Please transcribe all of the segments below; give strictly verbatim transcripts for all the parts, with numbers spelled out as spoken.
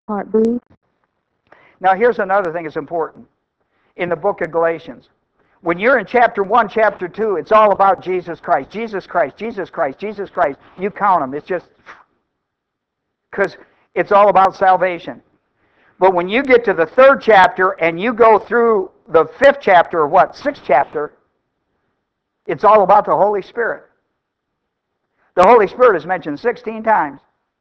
Part B. Now here's another thing that's important in the book of Galatians. When you're in chapter one, chapter two, it's all about Jesus Christ, Jesus Christ, Jesus Christ, Jesus Christ. You count them. It's just because it's all about salvation. But when you get to the third chapter and you go through the fifth chapter, or what, sixth chapter, it's all about the Holy Spirit. The Holy Spirit is mentioned sixteen times.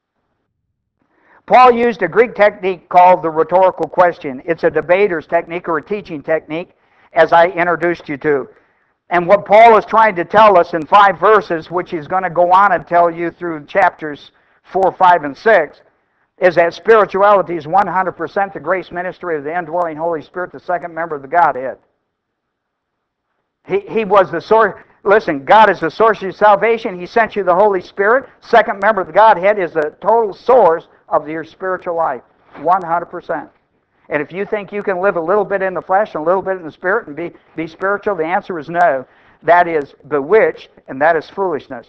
Paul used a Greek technique called the rhetorical question. It's a debater's technique or a teaching technique, as I introduced you to. And what Paul is trying to tell us in five verses, which he's going to go on and tell you through chapters four, five, and six, is that spirituality is one hundred percent the grace ministry of the indwelling Holy Spirit, the second member of the Godhead. He, he was the source. Listen, God is the source of your salvation. He sent you the Holy Spirit. Second member of the Godhead is the total source of your spiritual life. one hundred percent. And if you think you can live a little bit in the flesh and a little bit in the spirit and be, be spiritual, the answer is no. That is bewitched, and that is foolishness.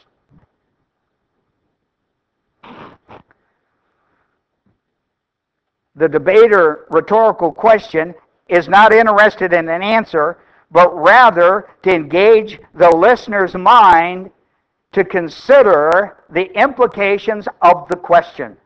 The debater rhetorical question is not interested in an answer, but rather to engage the listener's mind to consider the implications of the question.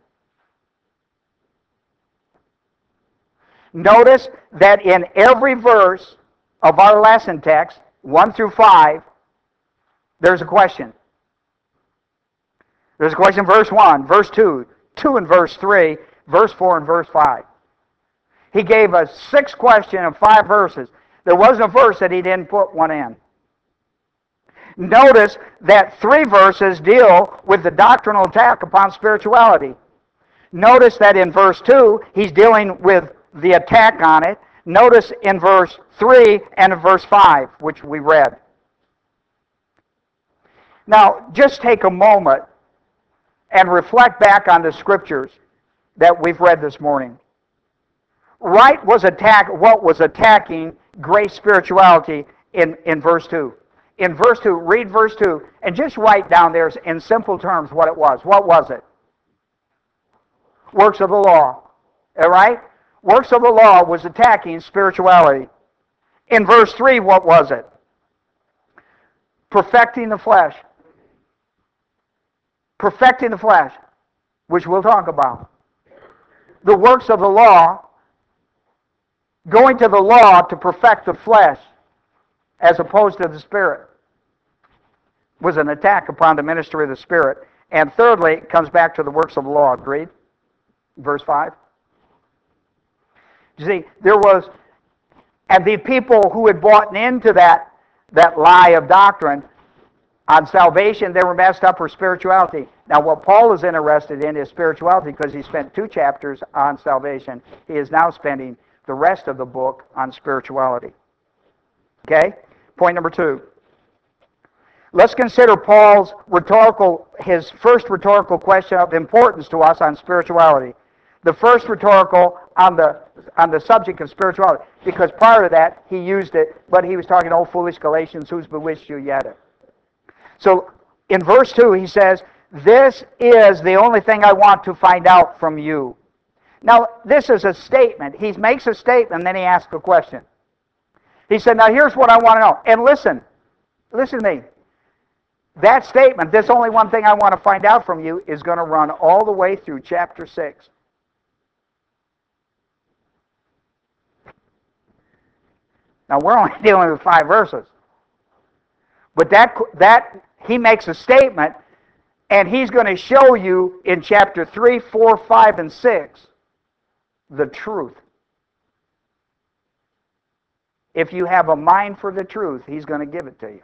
Notice that in every verse of our lesson text, one through five, there's a question. There's a question in verse one, verse two, two in verse three, verse four and verse five. He gave us six questions in five verses. There wasn't a verse that he didn't put one in. Notice that three verses deal with the doctrinal attack upon spirituality. Notice that in verse two, he's dealing with the attack on it. Notice in verse three and in verse five, which we read. Now, just take a moment and reflect back on the scriptures that we've read this morning. Wright was attack, what was attacking grace spirituality in, in verse two. In verse two, read verse two, and just write down there in simple terms what it was. What was it? Works of the law. All right? Works of the law was attacking spirituality. In verse three, what was it? Perfecting the flesh. Perfecting the flesh, which we'll talk about. The works of the law, going to the law to perfect the flesh as opposed to the Spirit, was an attack upon the ministry of the Spirit. And thirdly, it comes back to the works of the law. Agreed? Verse five. You see, there was, and the people who had bought into that, that lie of doctrine on salvation, they were messed up for spirituality. Now, what Paul is interested in is spirituality because he spent two chapters on salvation. He is now spending the rest of the book on spirituality. Okay? Point number two. Let's consider Paul's rhetorical, his first rhetorical question of importance to us on spirituality. The first rhetorical on the on the subject of spirituality, because prior to that he used it, but he was talking, "Oh, foolish Galatians, who's bewitched you yet?" So in verse two he says, "This is the only thing I want to find out from you." Now this is a statement. He makes a statement, and then he asks a question. He said, "Now here's what I want to know." And listen, listen to me. That statement, "This only one thing I want to find out from you," is going to run all the way through chapter six. Now, we're only dealing with five verses. But that, that he makes a statement, and he's going to show you in chapter three, four, five, and six the truth. If you have a mind for the truth, he's going to give it to you.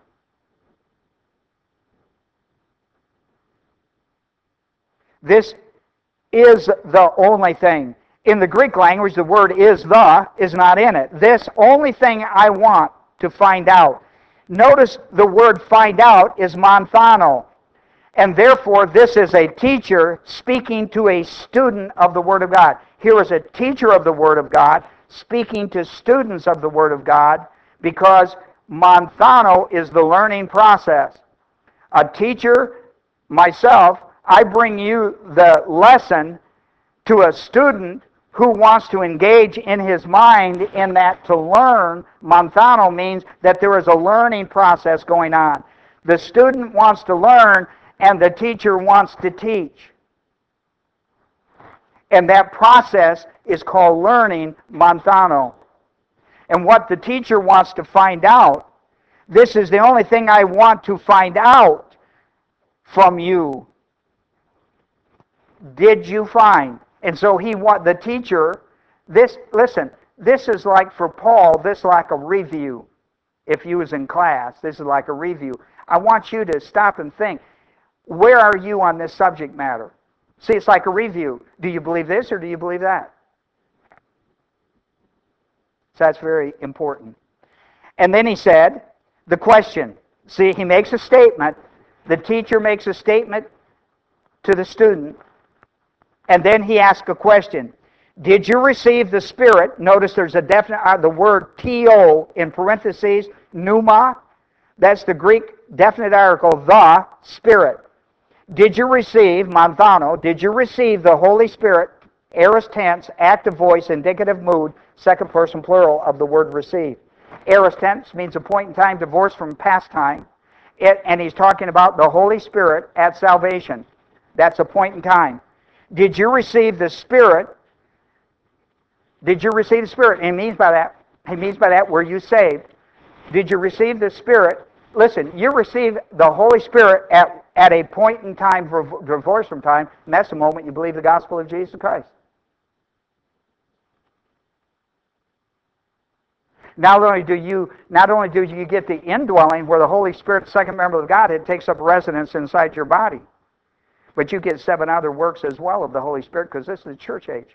This is the only thing. In the Greek language, the word "is the" is not in it. This only thing I want to find out. Notice the word "find out" is manthano. And therefore, this is a teacher speaking to a student of the Word of God. Here is a teacher of the Word of God speaking to students of the Word of God, because manthano is the learning process. A teacher, myself, I bring you the lesson to a student who wants to engage in his mind in that to learn, manthano means that there is a learning process going on. The student wants to learn and the teacher wants to teach. And that process is called learning, manthano. And what the teacher wants to find out, this is the only thing I want to find out from you. Did you find? And so he want the teacher, this, listen, this is like for Paul, this is like a review. If you was in class, this is like a review. I want you to stop and think, where are you on this subject matter? See, it's like a review. Do you believe this or do you believe that? So that's very important. And then he said, the question. See, he makes a statement. The teacher makes a statement to the student. And then he asks a question. Did you receive the Spirit? Notice there's a definite, uh, the word to in parentheses, pneuma. That's the Greek definite article, the Spirit. Did you receive, manthano, did you receive the Holy Spirit, aorist tense, active voice, indicative mood, second person plural of the word receive. Aorist tense means a point in time divorced from past time. It, and he's talking about the Holy Spirit at salvation. That's a point in time. Did you receive the Spirit? Did you receive the Spirit? And he means by that, he means by that, were you saved? Did you receive the Spirit? Listen, you receive the Holy Spirit at, at a point in time divorced from time, and that's the moment you believe the gospel of Jesus Christ. Not only do you not only do you get the indwelling where the Holy Spirit, the second member of Godhead, takes up residence inside your body, but you get seven other works as well of the Holy Spirit because this is the church age.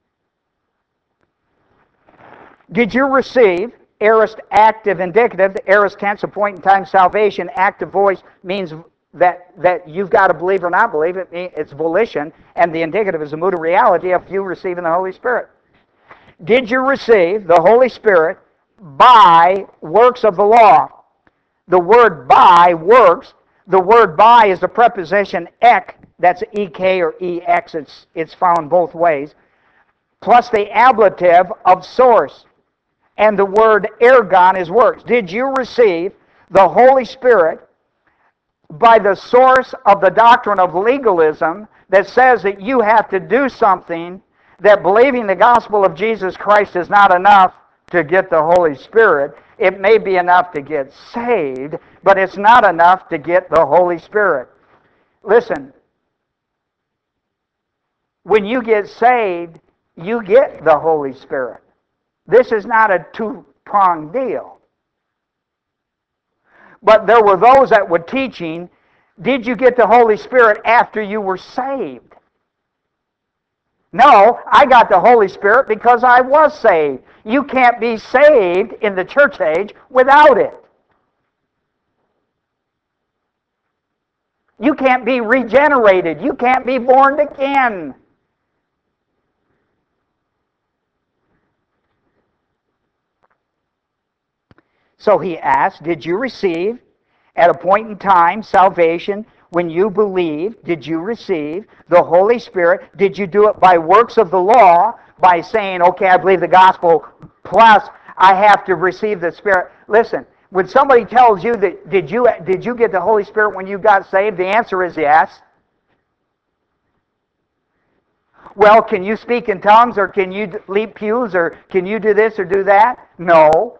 Did you receive aorist active indicative? The aorist tense, a point in time salvation. Active voice means that that you've got to believe or not believe. It, it's volition, and the indicative is a mood of reality of you receiving the Holy Spirit. Did you receive the Holy Spirit by works of the law? The word by, works, the word by is the preposition ek, that's E K or E X, it's, it's found both ways, plus the ablative of source. And the word ergon is works. Did you receive the Holy Spirit by the source of the doctrine of legalism that says that you have to do something, that believing the gospel of Jesus Christ is not enough to get the Holy Spirit? It may be enough to get saved, but it's not enough to get the Holy Spirit. Listen, when you get saved, you get the Holy Spirit. This is not a two-pronged deal. But there were those that were teaching, did you get the Holy Spirit after you were saved? No, I got the Holy Spirit because I was saved. You can't be saved in the church age without it. You can't be regenerated. You can't be born again. So he asked, did you receive at a point in time salvation when you believed? Did you receive the Holy Spirit? Did you do it by works of the law, by saying, okay, I believe the gospel, plus I have to receive the Spirit? Listen, when somebody tells you that, did you, did you get the Holy Spirit when you got saved? The answer is yes. Well, can you speak in tongues, or can you leap pews, or can you do this or do that? No.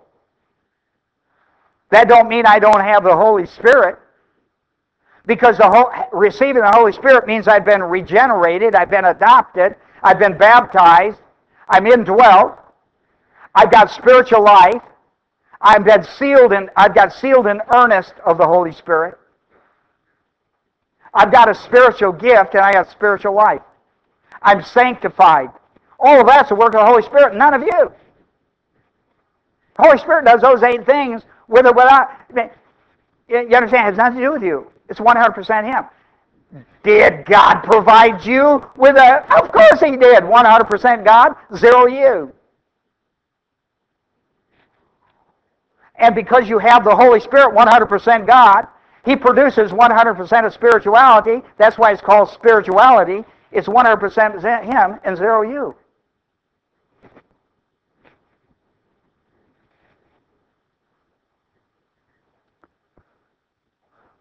That don't mean I don't have the Holy Spirit. Because the whole, receiving the Holy Spirit means I've been regenerated, I've been adopted, I've been baptized, I'm indwelt, I've got spiritual life, I've been sealed in, I've got sealed in earnest of the Holy Spirit. I've got a spiritual gift and I have spiritual life. I'm sanctified. All of that's the work of the Holy Spirit, none of you. The Holy Spirit does those eight things with or without. You understand? It has nothing to do with you. It's one hundred percent Him. Did God provide you with a... Of course He did. one hundred percent God, zero you. And because you have the Holy Spirit, one hundred percent God, He produces one hundred percent of spirituality. That's why it's called spirituality. It's one hundred percent Him and zero you.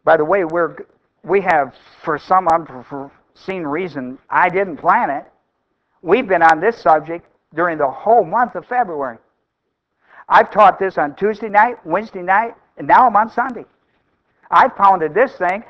By the way, we're we have, for some unforeseen reason, I didn't plan it, we've been on this subject during the whole month of February. I've taught this on Tuesday night, Wednesday night, and now I'm on Sunday. I've pounded this thing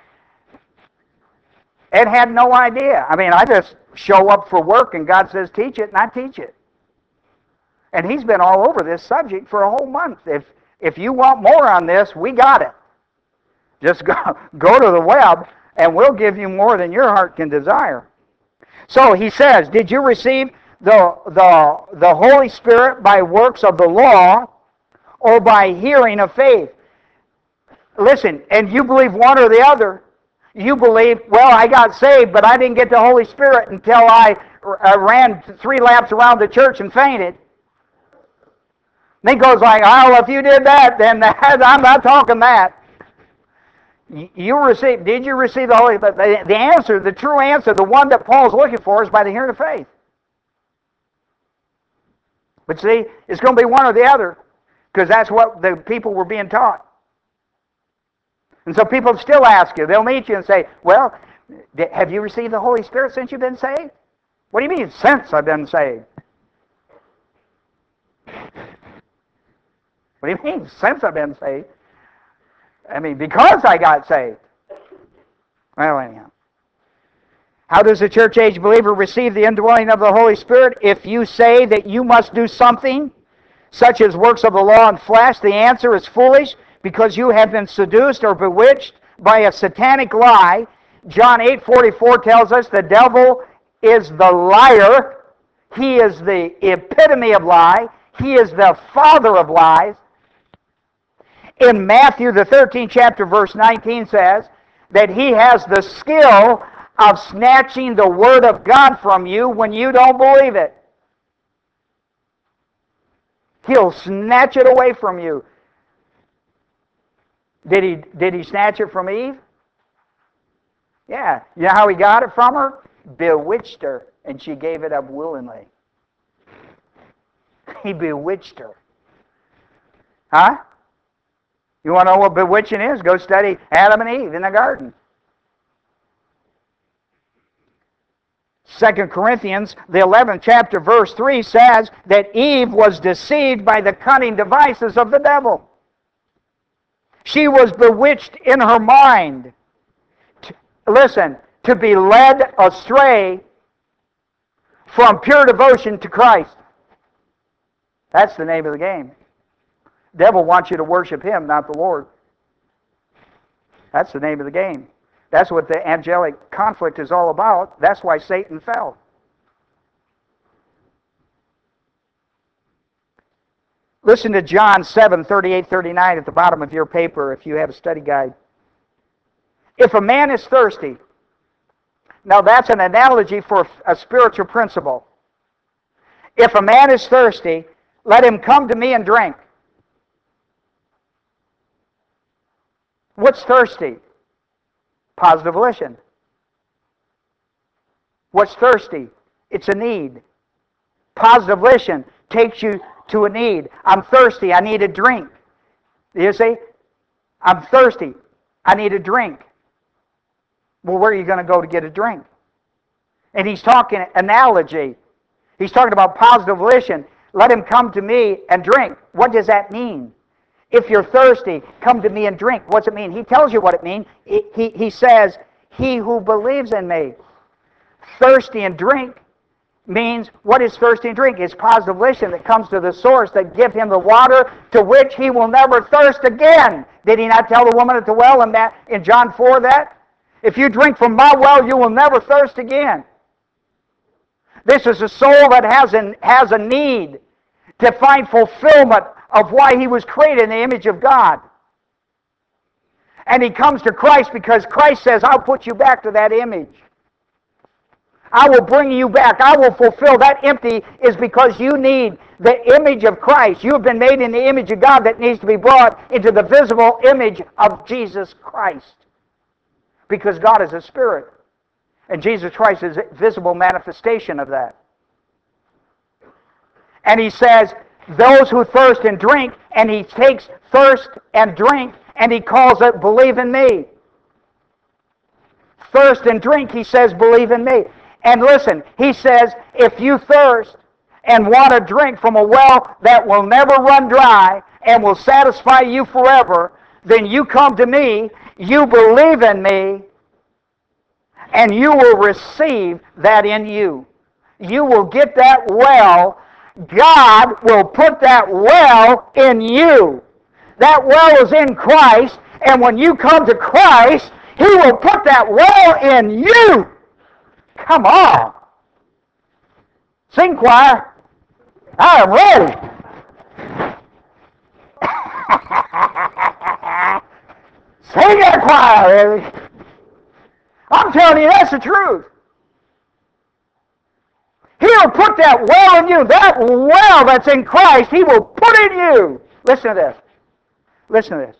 and had no idea. I mean, I just show up for work and God says teach it, and I teach it. And he's been all over this subject for a whole month. If if you want more on this, we got it. Just go, go to the web, and we'll give you more than your heart can desire. So he says, did you receive the, the, the Holy Spirit by works of the law or by hearing of faith? Listen, and you believe one or the other. You believe, well, I got saved, but I didn't get the Holy Spirit until I uh, ran three laps around the church and fainted. And he goes like, oh, if you did that, then that, I'm not talking that. You received, did you receive the Holy Spirit? The, the answer, the true answer, the one that Paul's looking for is by the hearing of faith. But see, it's going to be one or the other, because that's what the people were being taught. And so people still ask you, they'll meet you and say, well, have you received the Holy Spirit since you've been saved? What do you mean, since I've been saved? What do you mean, since I've been saved? I mean, because I got saved. Well, anyhow. How does a church-age believer receive the indwelling of the Holy Spirit? If you say that you must do something, such as works of the law and flesh, the answer is foolish, because you have been seduced or bewitched by a satanic lie. John eight forty-four tells us the devil is the liar. He is the epitome of lie. He is the father of lies. In Matthew, the thirteenth chapter, verse nineteen says that he has the skill of snatching the word of God from you when you don't believe it. He'll snatch it away from you. Did he, did he snatch it from Eve? Yeah. You know how he got it from her? Bewitched her, and she gave it up willingly. He bewitched her. Huh? You want to know what bewitching is? Go study Adam and Eve in the garden. Second Corinthians, the eleventh chapter, verse three says that Eve was deceived by the cunning devices of the devil. She was bewitched in her mind. To, listen, to be led astray from pure devotion to Christ. That's the name of the game. The devil wants you to worship him, not the Lord. That's the name of the game. That's what the angelic conflict is all about. That's why Satan fell. Listen to John seven, thirty-eight, thirty-nine at the bottom of your paper if you have a study guide. If a man is thirsty, now that's an analogy for a spiritual principle. If a man is thirsty, let him come to me and drink. What's thirsty? Positive volition. What's thirsty? It's a need. Positive volition takes you to a need. I'm thirsty. I need a drink. You see? I'm thirsty. I need a drink. Well, where are you going to go to get a drink? And he's talking analogy. He's talking about positive volition. Let him come to me and drink. What does that mean? If you're thirsty, come to me and drink. What's it mean? He tells you what it means. He, he, he says, he who believes in me. Thirsty and drink means, what is thirsty and drink? It's positive volition that comes to the source that gives him the water to which he will never thirst again. Did he not tell the woman at the well in, that, in John four that? If you drink from my well, you will never thirst again. This is a soul that has, an, has a need to find fulfillment of why he was created in the image of God. And he comes to Christ because Christ says, I'll put you back to that image. I will bring you back. I will fulfill. That empty is because you need the image of Christ. You have been made in the image of God that needs to be brought into the visible image of Jesus Christ. Because God is a spirit. And Jesus Christ is a visible manifestation of that. And he says, those who thirst and drink, and he takes thirst and drink, and he calls it believe in me. thirst and drink, he says, believe in me. And listen, he says, if you thirst and want to drink from a well that will never run dry and will satisfy you forever, then you come to me, you believe in me, and you will receive that in you. You will get that well. God will put that well in you. That well is in Christ, and when you come to Christ, He will put that well in you. Come on. Sing, choir. I am ready. Sing that, choir, baby. I'm telling you, that's the truth. He'll put that well in you. That well that's in Christ, He will put in you. Listen to this. Listen to this.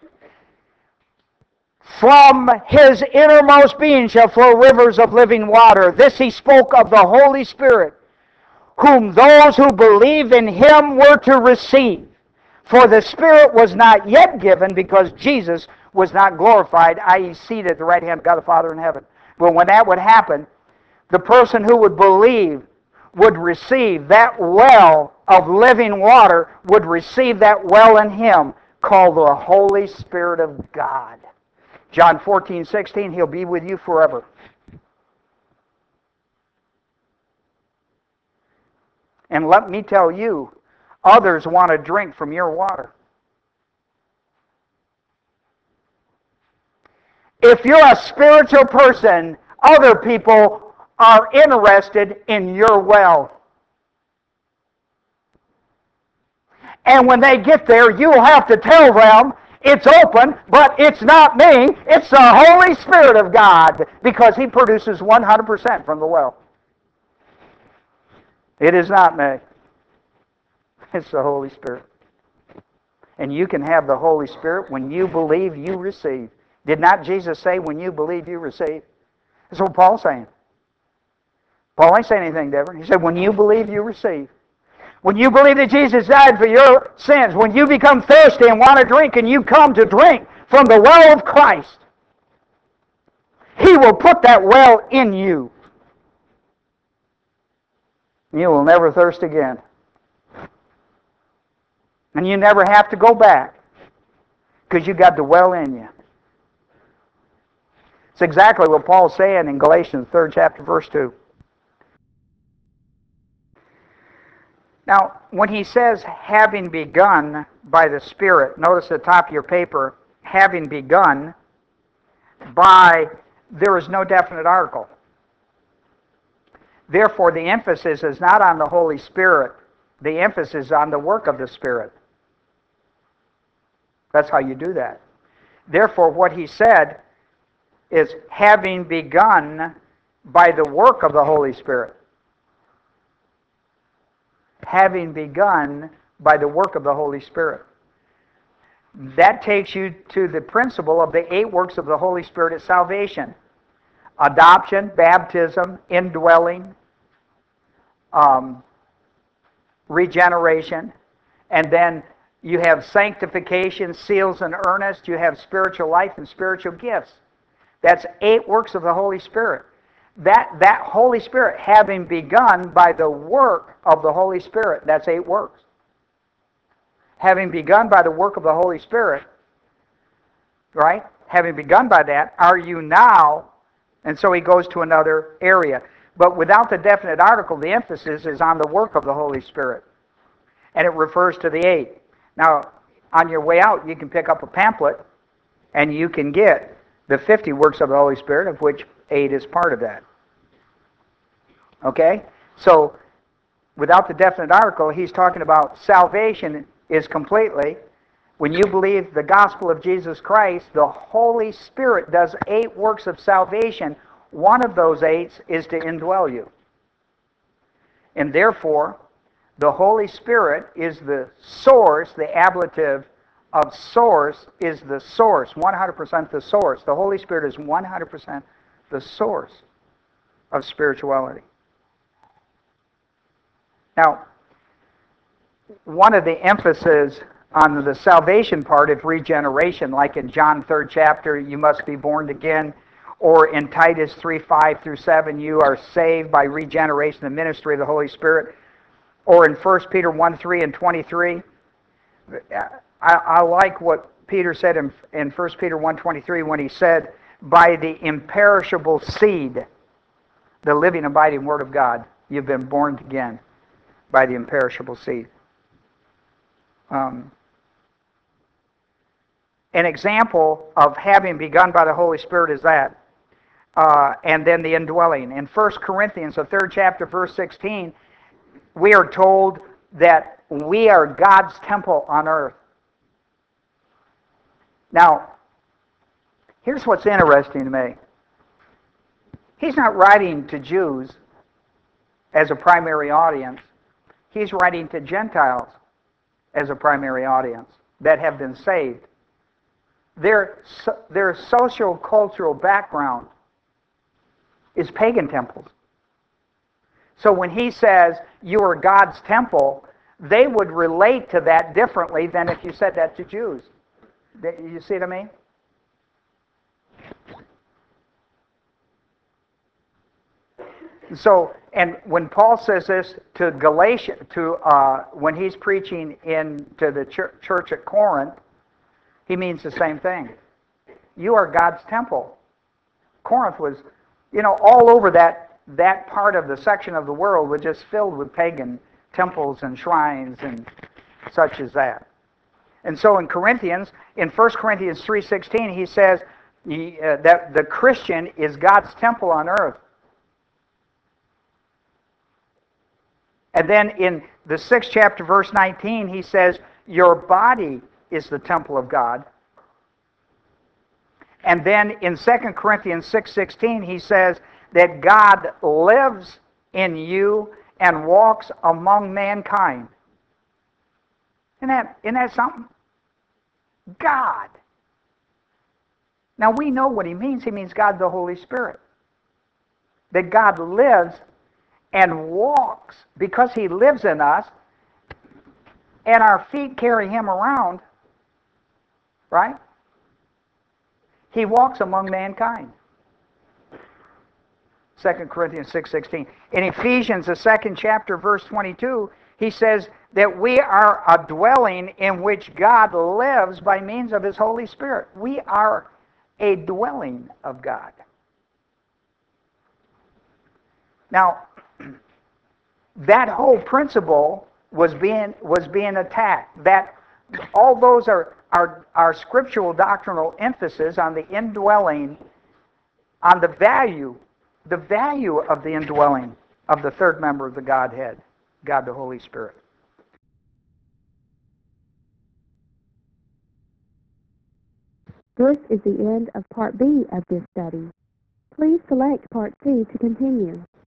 From His innermost being shall flow rivers of living water. This He spoke of the Holy Spirit, whom those who believe in Him were to receive. For the Spirit was not yet given, because Jesus was not glorified, that is seated at the right hand of God the Father in heaven. But when that would happen, the person who would believe would receive that well of living water, would receive that well in him, called the Holy Spirit of God. John fourteen, sixteen, He'll be with you forever. And let me tell you, others want to drink from your water. If you're a spiritual person, other people are interested in your well. And when they get there, you'll have to tell them, it's open, but it's not me. It's the Holy Spirit of God, because He produces one hundred percent from the well. It is not me. It's the Holy Spirit. And you can have the Holy Spirit when you believe, you receive. Did not Jesus say, when you believe, you receive? That's what Paul's saying. Paul ain't saying anything different. He said, when you believe, you receive. When you believe that Jesus died for your sins, when you become thirsty and want to drink, and you come to drink from the well of Christ, He will put that well in you. You will never thirst again. And you never have to go back, because you got the well in you. It's exactly what Paul's saying in Galatians third chapter, verse two. Now, when he says, having begun by the Spirit, notice at the top of your paper, having begun by, there is no definite article. Therefore, the emphasis is not on the Holy Spirit. The emphasis is on the work of the Spirit. That's how you do that. Therefore, what he said is, having begun by the work of the Holy Spirit. Having begun by the work of the Holy Spirit. That takes you to the principle of the eight works of the Holy Spirit at salvation. Adoption, baptism, indwelling, um, regeneration, and then you have sanctification, seals and earnest, you have spiritual life and spiritual gifts. That's eight works of the Holy Spirit. That, that Holy Spirit, having begun by the work of the Holy Spirit, that's eight works. Having begun by the work of the Holy Spirit, right? Having begun by that, are you now? And so he goes to another area. But without the definite article, the emphasis is on the work of the Holy Spirit. And it refers to the eight. Now, on your way out, you can pick up a pamphlet, and you can get the fifty works of the Holy Spirit, of which eight is part of that. Okay? So, without the definite article, he's talking about salvation is completely, when you believe the gospel of Jesus Christ, the Holy Spirit does eight works of salvation. One of those eight is to indwell you. And therefore, the Holy Spirit is the source, the ablative of source is the source, one hundred percent the source. The Holy Spirit is one hundred percent the source of spirituality. Now, one of the emphases on the salvation part of regeneration, like in John third chapter, you must be born again, Or in Titus three, five through seven, you are saved by regeneration, the ministry of the Holy Spirit. Or in First Peter one, three and twenty-three. I, I like what Peter said in, in First Peter one, twenty-three when he said, by the imperishable seed, the living, abiding Word of God, you've been born again by the imperishable seed. Um, an example of having begun by the Holy Spirit is that. Uh, and then the indwelling. In First Corinthians, the third chapter, verse sixteen, we are told that we are God's temple on earth. Now, here's what's interesting to me. He's not writing to Jews as a primary audience. He's writing to Gentiles as a primary audience that have been saved. Their, their social cultural background is pagan temples. So when he says, you are God's temple, they would relate to that differently than if you said that to Jews. You see what I mean? So, and when Paul says this to Galatia, to uh, when he's preaching in to the church, church at Corinth, he means the same thing. You are God's temple. Corinth was, you know, all over that that part of the section of the world was just filled with pagan temples and shrines and such as that. And so in Corinthians, in First Corinthians three sixteen, he says he, uh, that the Christian is God's temple on earth. And then in the sixth chapter, verse nineteen, he says, your body is the temple of God. And then in Second Corinthians six sixteen, he says that God lives in you and walks among mankind. Isn't that, isn't that something? God. Now we know what he means. He means God the Holy Spirit. That God lives and walks because he lives in us, and our feet carry him around, right? He walks among mankind. Second Corinthians six sixteen. In Ephesians, the second chapter, verse twenty-two, he says that we are a dwelling in which God lives by means of his Holy Spirit. We are a dwelling of God. Now, that whole principle was being was being attacked. That all those are are, are scriptural doctrinal emphasis on the indwelling, on the value, the value of the indwelling of the third member of the Godhead, God the Holy Spirit. This is the end of Part B of this study. Please select Part C to continue.